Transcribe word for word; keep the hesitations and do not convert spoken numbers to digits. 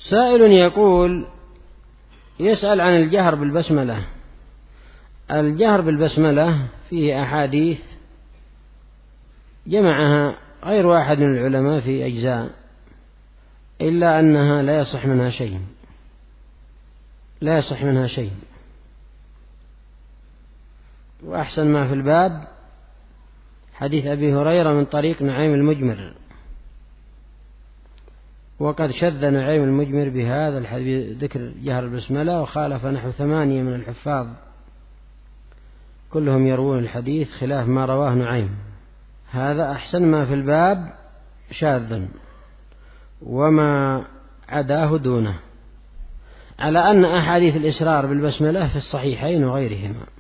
سائل يقول يسأل عن الجهر بالبسملة. الجهر بالبسملة فيه أحاديث جمعها غير واحد من العلماء في أجزاء، إلا أنها لا يصح منها شيء لا يصح منها شيء وأحسن ما في الباب حديث أبي هريرة من طريق نعيم المجمر، وقد شذ نعيم المجمر بهذا الحديث ذكر جهر البسملة، وخالف نحو ثمانية من الحفاظ كلهم يروون الحديث خلاف ما رواه نعيم. هذا أحسن ما في الباب شاذ، وما عداه دونه، على أن أحاديث الإسرار بالبسملة في الصحيحين وغيرهما.